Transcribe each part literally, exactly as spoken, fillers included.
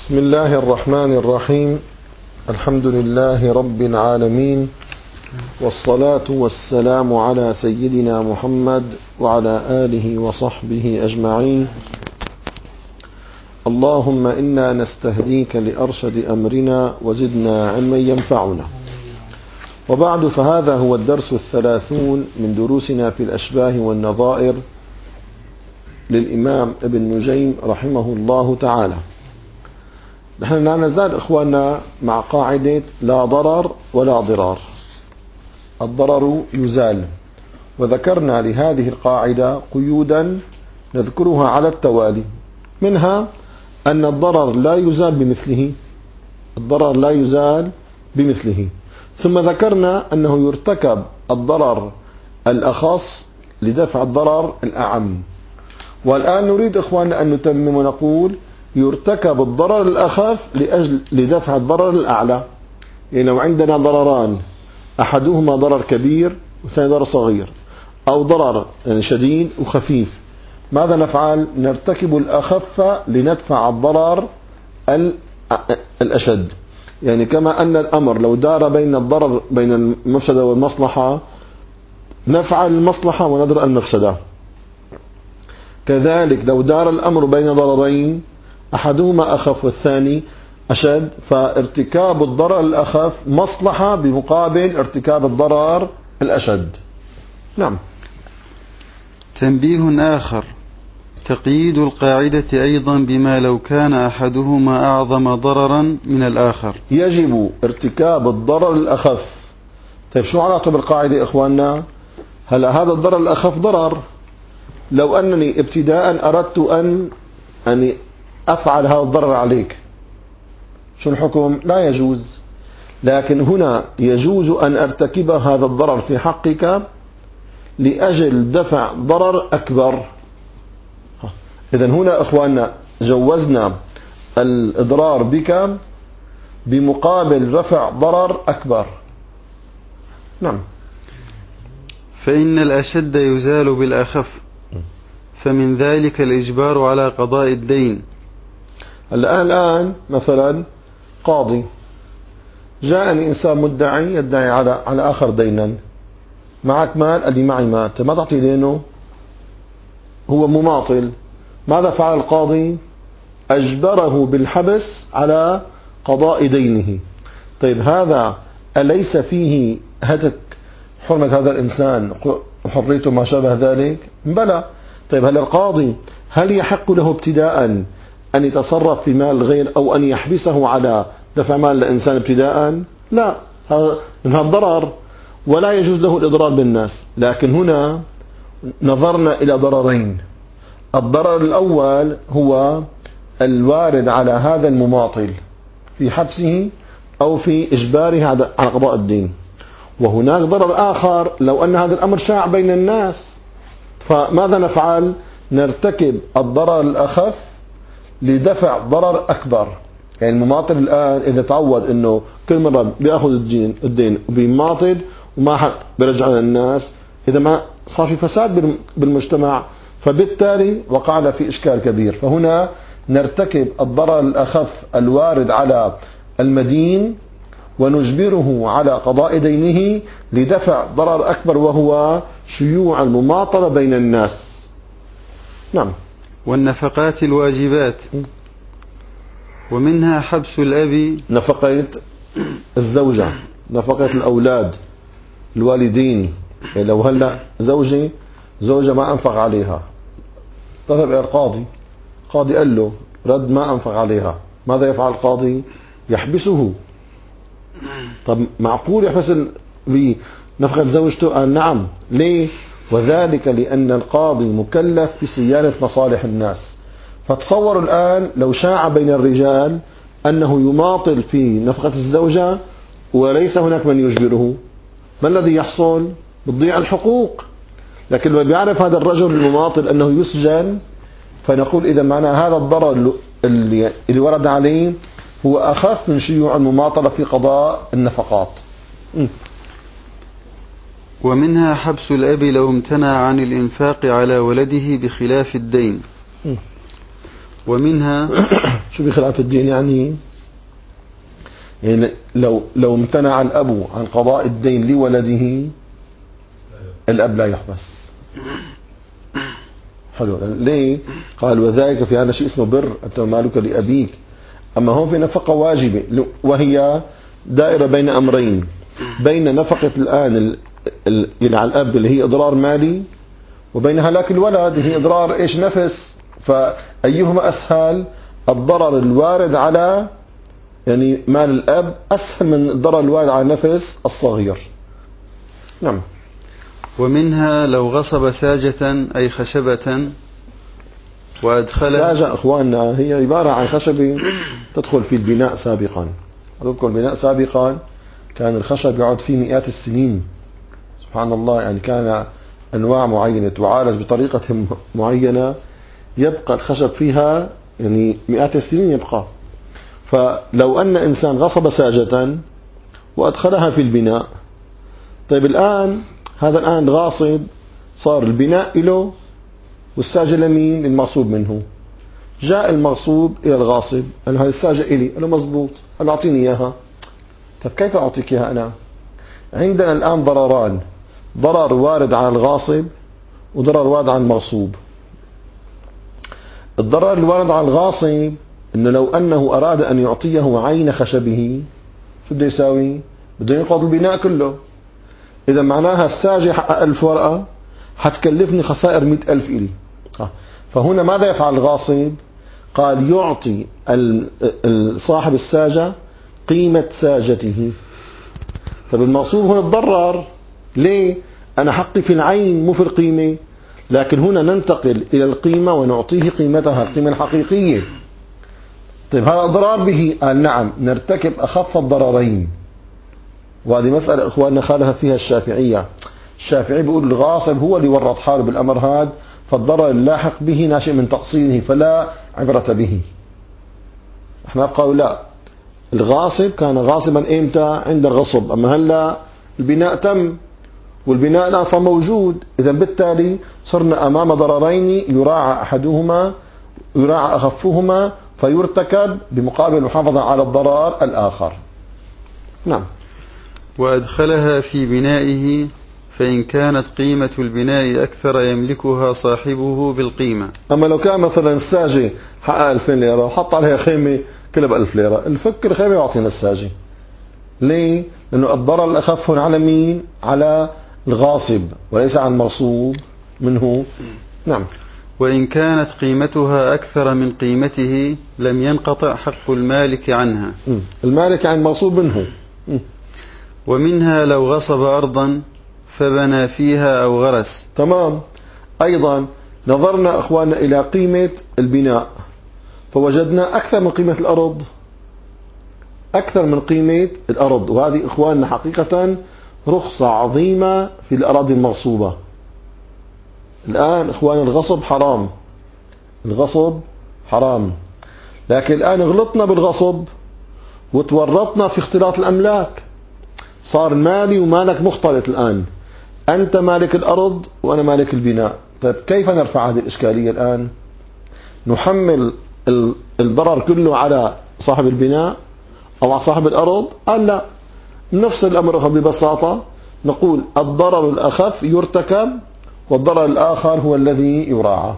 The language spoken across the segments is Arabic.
بسم الله الرحمن الرحيم. الحمد لله رب العالمين، والصلاة والسلام على سيدنا محمد وعلى آله وصحبه أجمعين. اللهم إنا نستهديك لأرشد أمرنا وزدنا علما ينفعنا. وبعد، فهذا هو الدرس الثلاثون من دروسنا في الأشباه والنظائر للإمام ابن نجيم رحمه الله تعالى. نحن لا نزال إخواننا مع قاعدة لا ضرر ولا ضرار. الضرر يزال، وذكرنا لهذه القاعدة قيودا نذكرها على التوالي. منها أن الضرر لا يزال بمثله، الضرر لا يزال بمثله. ثم ذكرنا أنه يرتكب الضرر الأخص لدفع الضرر الأعم. والآن نريد إخواننا أن نتمم ونقول يرتكب الضرر الأخف لأجل لدفع الضرر الأعلى. يعني لو عندنا ضرران، أحدهما ضرر كبير والثاني ضرر صغير، أو ضرر شديد وخفيف، ماذا نفعل؟ نرتكب الأخف لندفع الضرر الأشد. يعني كما أن الأمر لو دار بين الضرر بين المفسدة والمصلحة نفعل المصلحة وندرأ المفسدة. كذلك لو دار الأمر بين ضررين أحدهما أخف والثاني أشد، فارتكاب الضرر الأخف مصلحة بمقابل ارتكاب الضرر الأشد. نعم. تنبيه آخر: تقييد القاعدة أيضا بما لو كان أحدهما أعظم ضررا من الآخر. يجب ارتكاب الضرر الأخف. طيب شو علاقته بالقاعدة إخواننا؟ هلا هذا الضرر الأخف ضرر، لو أنني ابتداء أردت أن أن أفعل هذا الضرر عليك، شو الحكم؟ لا يجوز. لكن هنا يجوز أن أرتكب هذا الضرر في حقك لأجل دفع ضرر أكبر. إذن هنا إخواننا جوزنا الإضرار بك بمقابل رفع ضرر أكبر. نعم. فإن الأشد يزال بالأخف، فمن ذلك الإجبار على قضاء الدين. الآن الآن مثلا قاضي جاءني إنسان مدعي يدعي على على آخر دينا، معك مال؟ قال لي معي مال. ما تعطي دينه؟ هو مماطل. ماذا فعل القاضي؟ أجبره بالحبس على قضاء دينه. طيب هذا أليس فيه هتك حرمة هذا الإنسان وحريته ما شابه ذلك؟ بلى. طيب هل القاضي هل يحق له ابتداء أن يتصرف في مال الغير أو أن يحبسه على دفع مال الإنسان ابتداء؟ لا، هذا ضرر ولا يجوز له الإضرار بالناس. لكن هنا نظرنا إلى ضررين. الضرر الأول هو الوارد على هذا المماطل في حبسه أو في إجباره على قضاء الدين. وهناك ضرر آخر لو أن هذا الأمر شاع بين الناس، فماذا نفعل؟ نرتكب الضرر الأخف لدفع ضرر أكبر. يعني المماطل الآن إذا تعود أنه كل مرة بيأخذ الدين الدين وبيماطل وما حد بيرجع للناس، إذا ما صار في فساد بالمجتمع، فبالتالي وقعنا في إشكال كبير. فهنا نرتكب الضرر الأخف الوارد على المدين ونجبره على قضاء دينه لدفع ضرر أكبر، وهو شيوع المماطلة بين الناس. نعم. والنفقات الواجبات، ومنها حبس الأب، نفقة الزوجة، نفقة الأولاد، الوالدين. يعني لو هلأ زوجي زوجة ما أنفق عليها، تذهب إلى القاضي، القاضي قال له رد ما أنفق عليها، ماذا يفعل القاضي؟ يحبسه. طب معقول يحبس بنفقة زوجته؟ قال نعم. ليه؟ وذلك لأن القاضي مكلف بصيانة مصالح الناس. فتصوروا الآن لو شاع بين الرجال أنه يماطل في نفقة الزوجة وليس هناك من يجبره، ما الذي يحصل؟ بتضيع الحقوق. لكن لما بيعرف هذا الرجل المماطل أنه يسجن، فنقول إذا معنى هذا الضرر اللي, اللي ورد عليه هو أخف من شيوع المماطلة في قضاء النفقات. م. ومنها حبس الأب لو امتنع عن الإنفاق على ولده بخلاف الدين. ومنها شو بخلاف الدين يعني؟ يعني لو لو امتنع الأب عن قضاء الدين لولده الأب لا يحبس. حلو. ليه؟ قال وذلك في هذا شيء اسمه بر، أنت مالك لأبيك. أما هون في نفقة واجبة، وهي دائرة بين أمرين، بين نفقة الآن ال... ال... يعني على الأب اللي هي إضرار مالي، وبين هلاك الولد اللي هي إضرار إيش نفس. فأيهما أسهل؟ الضرر الوارد على يعني مال الأب أسهل من الضرر الوارد على نفس الصغير. نعم. ومنها لو غصب ساجة أي خشبة وأدخل الساجة إخواننا هي عبارة عن خشبة تدخل في البناء سابقا. أذكر البناء سابقا كان الخشب يقعد فيه مئات السنين، سبحان الله. يعني كان أنواع معينة تعالج بطريقة معينة يبقى الخشب فيها يعني مئات السنين يبقى. فلو أن إنسان غصب ساجة وأدخلها في البناء، طيب الآن هذا الآن غاصب، صار البناء له والساجة لمين؟ المغصوب منه. جاء المغصوب إلى الغاصب قال له هذه الساجة إلي، قال له مزبوط، قال له أعطيني إياها. طيب كيف أعطيك إياها أنا؟ عندنا الآن ضرران، ضرر وارد على الغاصب وضرر وارد على المغصوب. الضرر الوارد على الغاصب إنه لو أنه أراد أن يعطيه عين خشبه شو بده يساوي؟ بده ينقض البناء كله. إذا معناها الساجة حق ألف ورقة حتكلفني خسائر مئة ألف إلي. فهنا ماذا يفعل الغاصب؟ قال يعطي صاحب الساجة قيمة ساجته. طب المغصوب هنا تضرر. ليه؟ أنا حقي في العين مو في القيمة، لكن هنا ننتقل إلى القيمة ونعطيه قيمتها، القيمة الحقيقية. طيب هذا ضرار به؟ قال نعم، نرتكب أخف الضررين. وهذه مسألة إخواننا خالها فيها الشافعية. الشافعي بيقول الغاصب هو اللي ورط حاله بالأمر هذا، فالضرر اللاحق به ناشئ من تقصيره فلا عبرة به. احنا قالوا لا، الغاصب كان غاصبا امتى؟ عند الغصب، اما هلا البناء تم والبناء الآن صار موجود، اذا بالتالي صرنا امام ضررين يراعى احدهما يراعى اخفهما فيرتكب بمقابل المحافظة على الضرر الآخر. نعم. وأدخلها في بنائه فإن كانت قيمة البناء أكثر يملكها صاحبه بالقيمة. أما لو كان مثلا الساجة حقها ألفين ليرة وحط عليها خيمة كلها بألف ليرة، الفك الخيمة يعطينا الساجة. ليه؟ لأنه الضرر الأخف هنا على مين؟ على الغاصب وليس على المغصوب منه. نعم. وإن كانت قيمتها أكثر من قيمته لم ينقطع حق المالك عنها. المالك عن المغصوب منه. ومنها لو غصب أرضا فبنى فيها أو غرس. تمام. أيضا نظرنا أخواننا إلى قيمة البناء فوجدنا أكثر من قيمة الأرض، أكثر من قيمة الأرض. وهذه إخواننا حقيقة رخصة عظيمة في الأراضي المغصوبة. الآن إخواننا الغصب حرام، الغصب حرام، لكن الآن غلطنا بالغصب وتورطنا في اختلاط الأملاك، صار مالي ومالك مختلط. الآن أنت مالك الأرض وأنا مالك البناء. طيب كيف نرفع هذه الإشكالية الآن؟ نحمل الضرر كله على صاحب البناء أو على صاحب الأرض؟ قال لا، نفس الأمر ببساطة، نقول الضرر الأخف يرتكب والضرر الآخر هو الذي يراعى.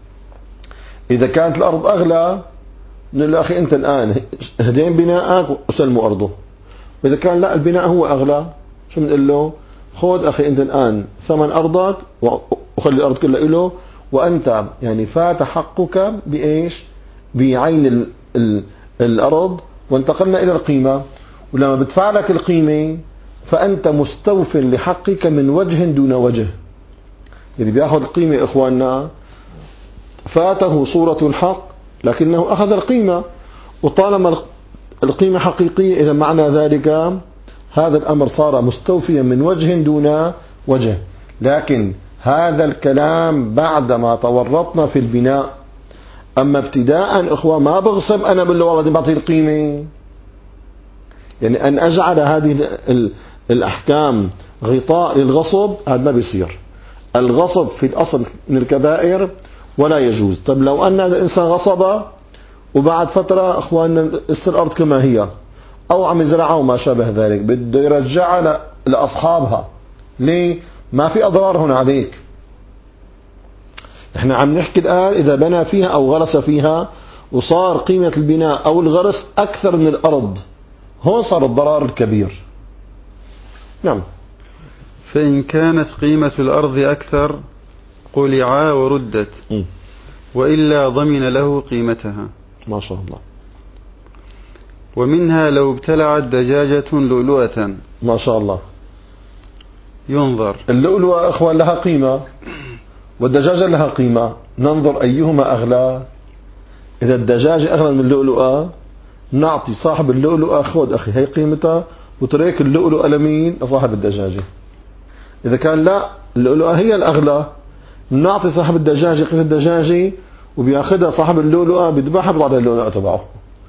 إذا كانت الأرض أغلى نقول له أخي أنت الآن هدين بناءك وسلموا أرضه. وإذا كان لا البناء هو أغلى شو بنقول له؟ خذ أخي أنت الآن ثمن أرضك وخلي الأرض كلها له، وأنت يعني فات حقك بإيش؟ بعين ال ال الأرض، وانتقلنا إلى القيمة. ولما بدفع لك القيمة فأنت مستوف لحقك من وجه دون وجه. يعني بيأخذ القيمة إخواننا فاته صورة الحق لكنه أخذ القيمة، وطالما القيمة حقيقية إذا معنى ذلك هذا الأمر صار مستوفيا من وجه دون وجه. لكن هذا الكلام بعدما تورطنا في البناء. أما ابتداء إخوة ما بغصب أنا بالله والله دي بعطي القيمة. يعني أن أجعل هذه الأحكام غطاء للغصب هذا ما بيصير. الغصب في الأصل من الكبائر ولا يجوز. طب لو أن هذا الإنسان غصب وبعد فترة أخواننا تصير الأرض كما هي، أو عم يزرعها وما شابه ذلك، بده يرجعها لأصحابها. ليه؟ ما في أضرار هنا عليك. نحن عم نحكي الآن إذا بنى فيها أو غرس فيها وصار قيمة البناء أو الغرس أكثر من الأرض، هون صار الضرر الكبير. نعم. فإن كانت قيمة الأرض أكثر قلعا وردت، م. وإلا ضمن له قيمتها. ما شاء الله. ومنها لو ابتلعت دجاجة لؤلؤة. ما شاء الله. ينظر. اللؤلؤة أخوان لها قيمة والدجاجة لها قيمة، ننظر أيهما أغلى. إذا الدجاجة أغلى من اللؤلؤة نعطي صاحب اللؤلؤة خذ أخي هي قيمتها، وتريك اللؤلؤة لمين؟ لصاحب الدجاجة. إذا كان لا اللؤلؤة هي الأغلى نعطي صاحب الدجاجة قيمة الدجاجة، وبياخذها صاحب اللؤلؤة بيذبحها بيطلع اللؤلؤة تبعه.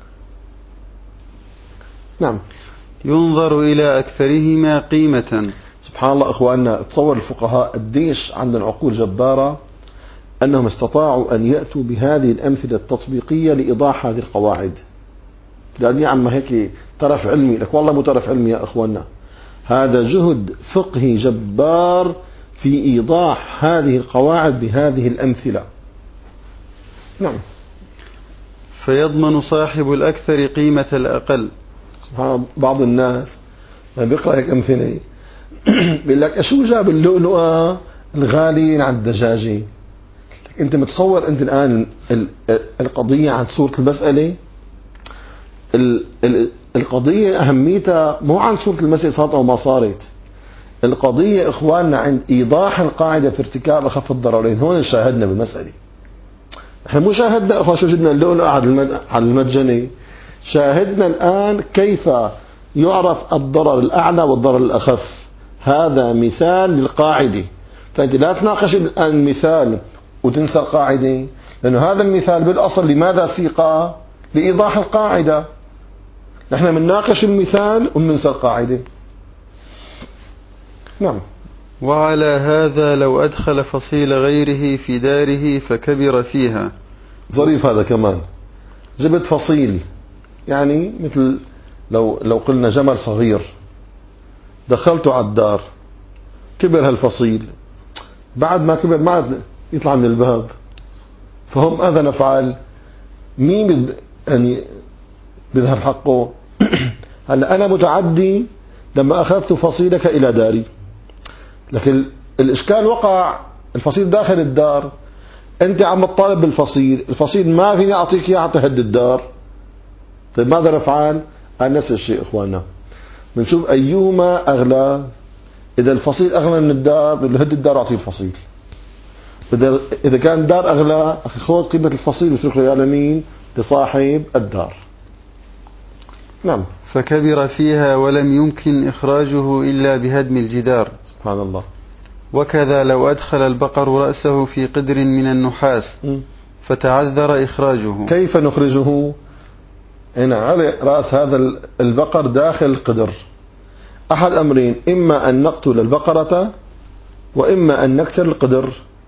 نعم. ينظر إلى أكثرهما قيمة. سبحان الله أخواننا، تصور الفقهاء قديش عندهم عقول جبارة أنهم استطاعوا أن يأتوا بهذه الأمثلة التطبيقية لإيضاح هذه القواعد. لا دي عم هيك طرف علمي، لك والله مو طرف علمي يا أخواننا، هذا جهد فقهي جبار في إيضاح هذه القواعد بهذه الأمثلة. نعم. فيضمن صاحب الأكثر قيمة الأقل. سبحان بعض الناس ما بيقرأ هيك أمثلة بيقول لك شو جاب اللؤلؤة الغالي عن الدجاجة؟ أنت متصور أنت الآن القضية عن صورة المسألة؟ القضية أهميتها مو عن صورة المسألة صارت أو ما صارت. القضية إخواننا عند إيضاح القاعدة في ارتكاب أخف الضررين. هون شاهدنا بالمسألة، احنا مو شاهدنا أخوان شو جدنا اللؤلؤة على المجاني، شاهدنا الآن كيف يعرف الضرر الأعلى والضرر الأخف. هذا مثال للقاعدة، فأنت لا تناقش الآن المثال وتنسى القاعدة، لأنه هذا المثال بالأصل لماذا سيقى؟ لإيضاح القاعدة. نحن بنناقش المثال وبننسى القاعدة. نعم. وعلى هذا لو أدخل فصيل غيره في داره فكبر فيها. ظريف هذا كمان. جبت فصيل، يعني مثل لو لو قلنا جمل صغير دخلته على الدار، كبر هالفصيل، بعد ما كبر ما عاد يطلع من الباب، فهم ماذا نفعل؟ مين يعني بيذهب حقه؟ هلا أنا متعدي لما أخذت فصيلك إلى داري، لكن الإشكال وقع الفصيل داخل الدار، أنت عم تطالب بالفصيل، الفصيل ما فيني أعطيك إياه حتى هد الدار. طيب ماذا نفعل؟ قال نفس الشيء إخواننا، بنشوف أيهما أغلى. إذا الفصيل أغلى من الدار بنهد الدار وأعطيه الفصيل. إذا إذا كان الدار أغلى أخي خذ قيمة الفصيل وترك له لمين؟ لصاحب الدار. نعم. فكبر فيها ولم يمكن إخراجه إلا بهدم الجدار. سبحان الله. وكذا لو أدخل البقر رأسه في قدر من النحاس فتعذر إخراجه. كيف نخرجه؟ هنا على رأس هذا البقر داخل القدر أحد أمرين، إما أن نقتل البقرة وإما أن نكسر القدر.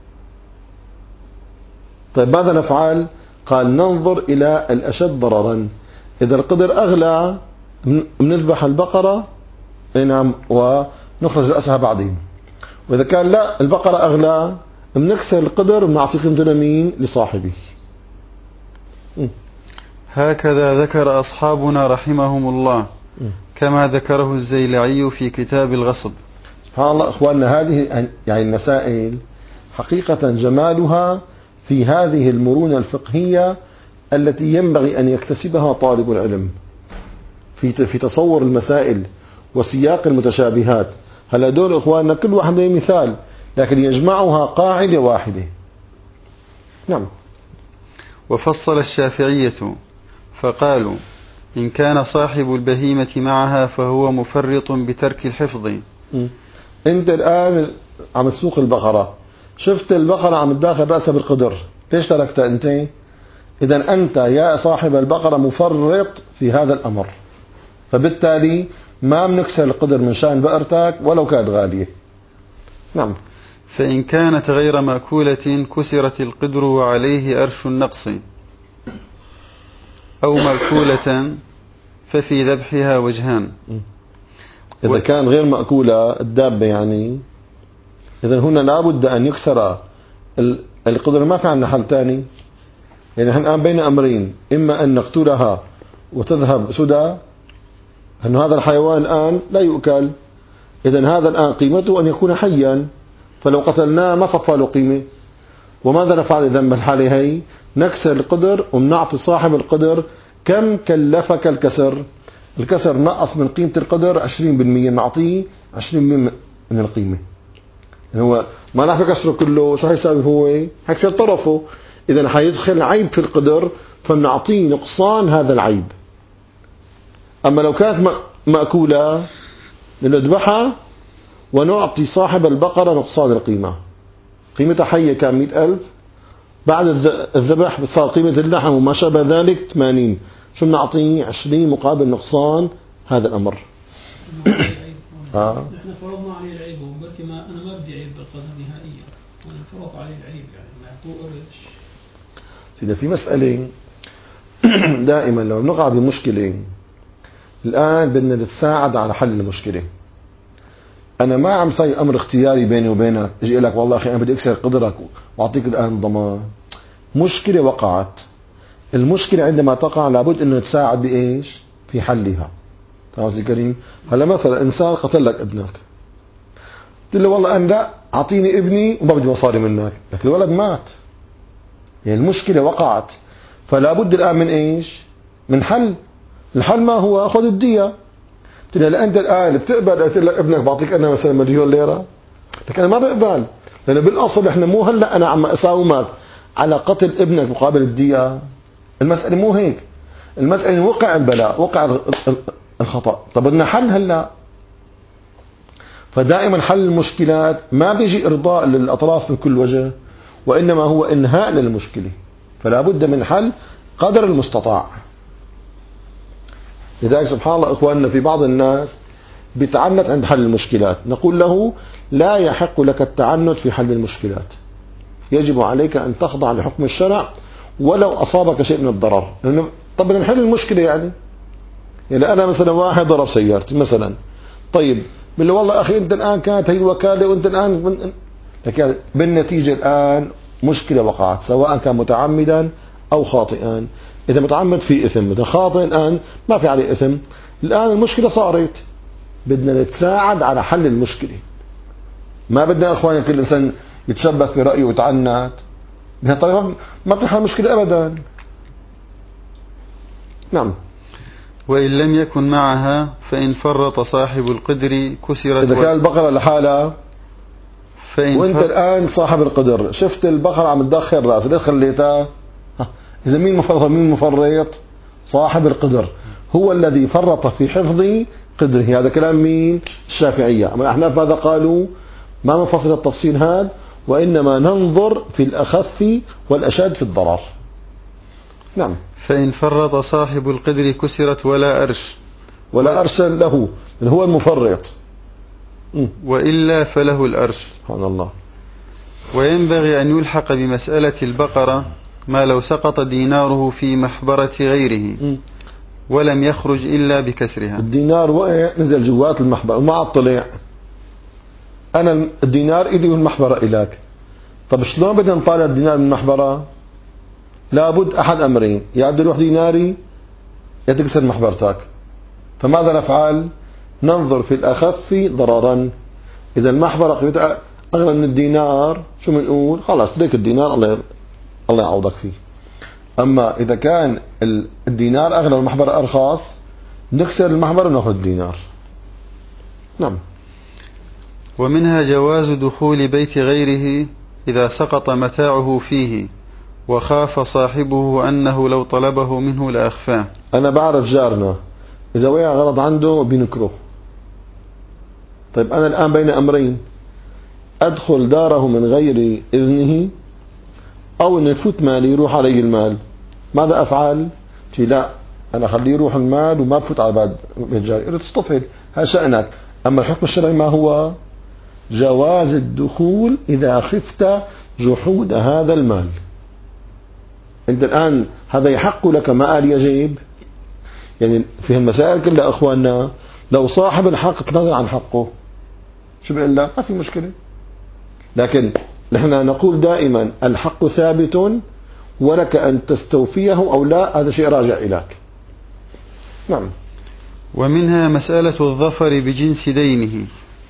طيب ماذا نفعل؟ قال ننظر إلى الأشد ضررا. إذا القدر أغلى بنذبح البقرة نعم ونخرج رأسها بعدين، وإذا كان لا البقرة أغلى بنكسر القدر وبنعطي قيمته لمين؟ لصاحبه. هكذا ذكر أصحابنا رحمهم الله كما ذكره الزيلعي في كتاب الغصب. سبحان الله إخواننا، هذه يعني المسائل حقيقة جمالها في هذه المرونة الفقهية التي ينبغي أن يكتسبها طالب العلم في في تصور المسائل وسياق المتشابهات. هلا دول إخواننا كل واحدة مثال لكن يجمعها قاعدة واحدة. نعم. وفصل الشافعية فقالوا إن كان صاحب البهيمة معها فهو مفرط بترك الحفظ. م. أنت الآن عم تسوق البقرة، شفت البقرة عم تداخل رأسها بالقدر، ليش تركتها أنت؟ إذا أنت يا صاحب البقرة مفرط في هذا الأمر، فبالتالي ما بنكسر القدر من شأن بقرتك ولو كانت غالية. نعم. فإن كانت غير مأكولة كسرت القدر وعليه أرش النقص. أو مأكولة ففي ذبحها وجهان. إذا و... كان غير مأكولة الدابة يعني، إذن هنا لابد أن يكسر القدر. ما في عندنا حل تاني، يعني نحن الآن بين أمرين: إما أن نقتلها وتذهب سدى، أن هذا الحيوان الآن لا يؤكل، إذن هذا الآن قيمته أن يكون حيا، فلو قتلناه ما صفى له قيمة. وماذا نفعل إذن بالحالة هي؟ نكسر القدر ونعطي صاحب القدر كم كلفك الكسر. الكسر نقص من قيمة القدر عشرين بالمئة، نعطيه عشرين بالمئة من القيمة. يعني هو ما راح بكسره كله، شو حيساوي؟ هو حيكسر طرفه، إذن حيدخل عيب في القدر فبنعطيه نقصان هذا العيب. أما لو كانت مأكولة نذبحها ونعطي صاحب البقرة نقصان القيمة. قيمتها حية كان مئة ألف، بعد الذبح صار قيمة اللحم وما شابه ذلك ثمانين، شو بنعطيه؟ عشرين مقابل نقصان هذا الأمر. آه. نحن فرضنا عليه العيب، وبركي ما أنا ما بدي عيب بالقدر نهائيا، أنا فرض عليه العيب يعني ما يعطوه قرش. إذا في مسألة دائما لو نقع بمشكلة الآن بدنا نتساعد على حل المشكلة. أنا ما عم صاير أمر اختياري بيني وبينك، أجي لك والله أخي أنا بدي أكسر قدرك وأعطيك الآن ضمان. مشكلة وقعت، المشكلة عندما تقع لابد أنه نتساعد بإيش؟ في حلها. عزيزي الكريم، هلا مثلا إنسان قتل لك ابنك، قلت له والله أنا لا أعطيني ابني وما بدي مصاري منك، لكن الولد مات، يعني المشكلة وقعت، فلا بد الآن من إيش؟ من حل. الحل ما هو؟ أخذ الدية. قلت له لا أنت الآن بتقبل قلت لك ابنك بعطيك أنا مثلا مليون ليرة؟ لكن أنا ما بقبل، لأنه بالأصل إحنا مو هلا أنا عم أساومك على قتل ابنك مقابل الدية. المسألة مو هيك، المسألة وقع البلاء، وقع الخطأ، طب بدنا حل هلا. فدائما حل المشكلات ما بيجي إرضاء للأطراف من كل وجه، وإنما هو إنهاء للمشكلة، فلا بد من حل قدر المستطاع. لذلك سبحان الله إخواننا في بعض الناس بيتعنت عند حل المشكلات، نقول له لا يحق لك التعنت في حل المشكلات، يجب عليك أن تخضع لحكم الشرع ولو أصابك شيء من الضرر. لأنه طب بدنا نحل المشكلة يعني يعني أنا مثلا واحد ضرب سيارتي مثلا، طيب بقول له والله أخي أنت الآن كانت هي الوكالة وأنت الآن، لكن بالنتيجة الآن مشكلة وقعت، سواء كان متعمدا أو خاطئا. إذا متعمد في إثم، إذا خاطئ الآن ما في عليه إثم. الآن المشكلة صارت، بدنا نتساعد على حل المشكلة. ما بدنا أخواني كل إنسان يتشبث برأيه ويتعنت، بهالطريقة ما بتنحل المشكلة أبدا. نعم. وإن لم يكن معها فإن فرط صاحب القدر كسرت. إذا كان البقرة لحالها وانت فر... الآن صاحب القدر شفت البقرة عم تدخل رأس، ليه خليتها؟ إذا مين مفرط؟ مين مفرط؟ صاحب القدر هو الذي فرط في حفظ قدره. هذا كلام مين؟ الشافعية. أما الأحناف ماذا قالوا؟ ما منفصل التفصيل هذا، وإنما ننظر في الأخف والأشد في الضرر. نعم. فإن فرط صاحب القدر كسرت ولا أرش ولا أرش له، هو المفرط، وإلا فله الأرش. سبحان الله. وينبغي أن يلحق بمسألة البقرة ما لو سقط ديناره في محبرة غيره ولم يخرج إلا بكسرها. الدينار وقع نزل جوات المحبرة وما عاد طلع، أنا الدينار إلي والمحبرة إليك، طب شلون بدنا نطالع الدينار من المحبرة؟ لابد أحد أمرين، يا بده يروح ديناري يا تكسر محبرتك. فماذا نفعل؟ ننظر في الأخف ضررا. إذا المحبرة قيمتها أغلى من الدينار شو بنقول؟ خلاص ترك الدينار، الله الله يعوضك فيه. أما إذا كان الدينار أغلى والمحبرة أرخص نكسر المحبرة ونأخذ الدينار. نعم. ومنها جواز دخول بيت غيره إذا سقط متاعه فيه وخاف صاحبه أنه لو طلبه منه لأخفاه. أنا بعرف جارنا إذا وقع غلط عنده بينكره، طيب أنا الآن بين أمرين، أدخل داره من غير إذنه أو أن يفوت مالي يروح علي المال، ماذا أفعل؟ لا، أنا أخليه يروح المال وما بفوت على بعد الجاري، إذا تصطفل هذا شأنك. أما الحكم الشرعي ما هو؟ جواز الدخول إذا خفت جحود هذا المال. أنت الآن هذا يحق لك ما قال يجب. يعني في المسائل كلها أخواننا لو صاحب الحق تنازل عن حقه شو بيقول لك؟ ما في مشكلة. لكن نحن نقول دائما الحق ثابت ولك أن تستوفيه أو لا، هذا شيء راجع إليك. نعم. ومنها مسألة الظفر بجنس دينه،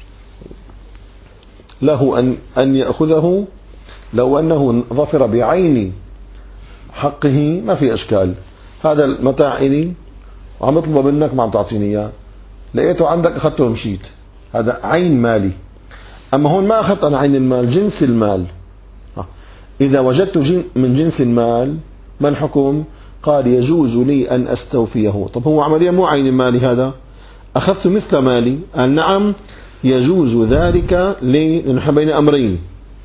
له أن أن يأخذه لو أنه ظفر بعين حقه ما في أشكال. هذا المتاع إلي وعم يطلبه منك ما عم تعطيني إياه، لقيته عندك أخذته ومشيت، هذا عين مالي. أما هون ما أخذت أنا عين المال، جنس المال. إذا وجدت جن من جنس المال ما الحكم؟ قال يجوز لي أن أستوفيه. طب هو عمليا مو عين مالي، هذا أخذت مثل مالي. قال نعم يجوز ذلك لي، لأنه بين أمرين: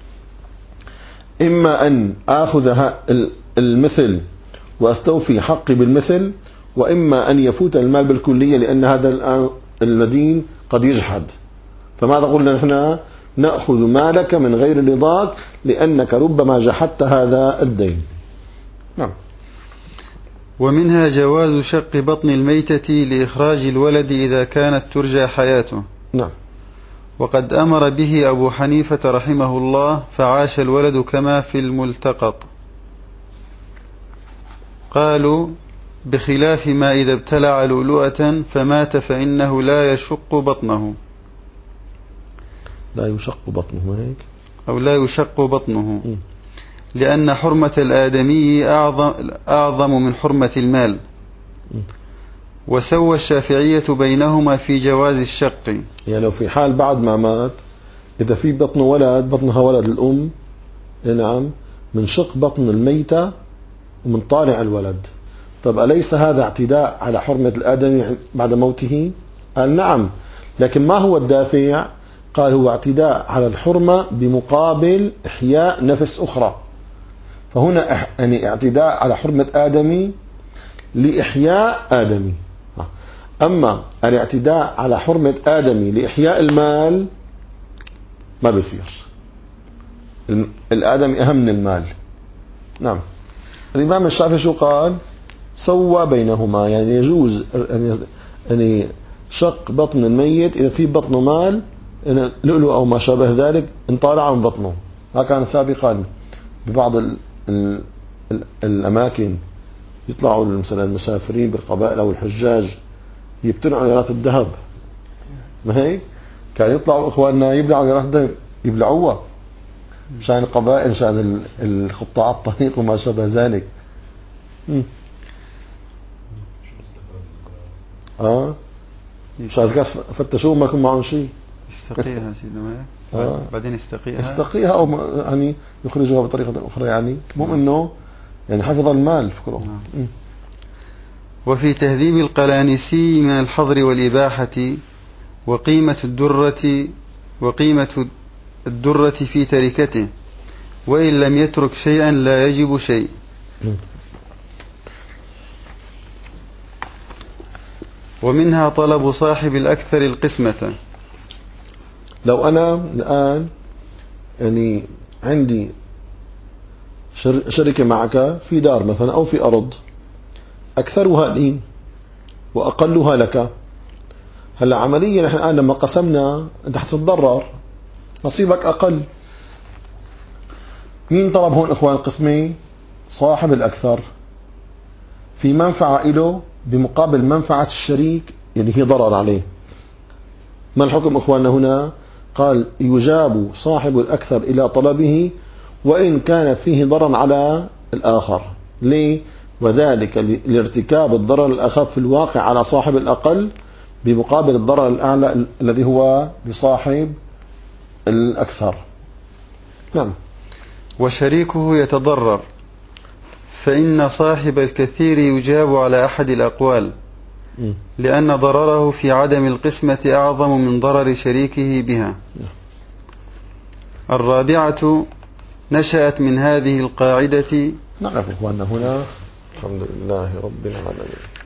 إما أن آخذ المثل وأستوفي حقي بالمثل، وإما أن يفوت المال بالكلية، لأن هذا المدين قد يجحد. فماذا قلنا نحن؟ نأخذ مالك من غير رضاك لأنك ربما جحدت هذا الدين. نعم. ومنها جواز شق بطن الميتة لإخراج الولد إذا كانت ترجى حياته. نعم. وقد أمر به أبو حنيفة رحمه الله فعاش الولد كما في الملتقط. قالوا بخلاف ما إذا ابتلع لؤلؤة فمات فإنه لا يشق بطنه. لا يشق بطنه هيك أو لا يشق بطنه م. لأن حرمة الآدمي أعظم, أعظم من حرمة المال. م. وسوى الشافعية بينهما في جواز الشق. يعني لو في حال بعد ما مات إذا في بطن ولد، بطنها ولد الأم، نعم، من شق بطن الميتة ومن طالع الولد. طب أليس هذا اعتداء على حرمة الآدمي بعد موته؟ قال نعم، لكن ما هو الدافع؟ قال هو اعتداء على الحرمة بمقابل إحياء نفس أخرى. فهنا يعني اعتداء على حرمة آدمي لإحياء آدمي. أما الاعتداء على حرمة آدمي لإحياء المال ما بيصير. الآدمي أهم من المال. نعم. الإمام الشافعي شو قال؟ سوى بينهما، يعني يجوز يعني شق بطن الميت إذا في بطنه مال، لؤلؤ أو ما شابه ذلك، انطلع من بطنه. هذا كان سابقا ببعض ال ال ال الأماكن يطلعوا مثلا المسافرين بالقبائل أو الحجاج يبتلعوا عيارات الذهب، ما هيك؟ كان يطلعوا إخواننا يبلعوا عيارات الذهب، يبلعوها مشان القبائل، مشان القطاع الطريق وما شابه ذلك. م. اه مش عايز كاس فتشوه ما يكون معهم شيء. يستقيها سيدنا آه. بعدين يستقيها يستقيها او يعني يخرجوها بطريقه اخرى، يعني مو انه يعني حفظ المال فكره. نعم. وفي تهذيب القلانسي من الحظر والإباحة وقيمة الدرة وقيمة الدرة في تركته، وإن لم يترك شيئا لا يجب شيء. ومنها طلب صاحب الأكثر القسمة. لو أنا الآن يعني عندي شركة معك في دار مثلا أو في أرض، أكثرها لي وأقلها لك. هلا عمليا نحن الآن لما قسمنا أنت حتتضرر، نصيبك أقل. مين طلب هون إخوان القسمين؟ صاحب الأكثر، في منفعة له بمقابل منفعة الشريك يعني هي ضرر عليه. ما الحكم إخواننا هنا؟ قال يجاب صاحب الأكثر إلى طلبه وإن كان فيه ضرر على الآخر. ليه؟ وذلك لارتكاب الضرر الأخف في الواقع على صاحب الأقل بمقابل الضرر الأعلى الذي هو لصاحب الأكثر. نعم. وشريكه يتضرر، فإن صاحب الكثير يجاب على أحد الأقوال، لأن ضرره في عدم القسمة أعظم من ضرر شريكه بها. الرابعة نشأت من هذه القاعدة. نعرف إخواننا هنا. الحمد لله رب العالمين.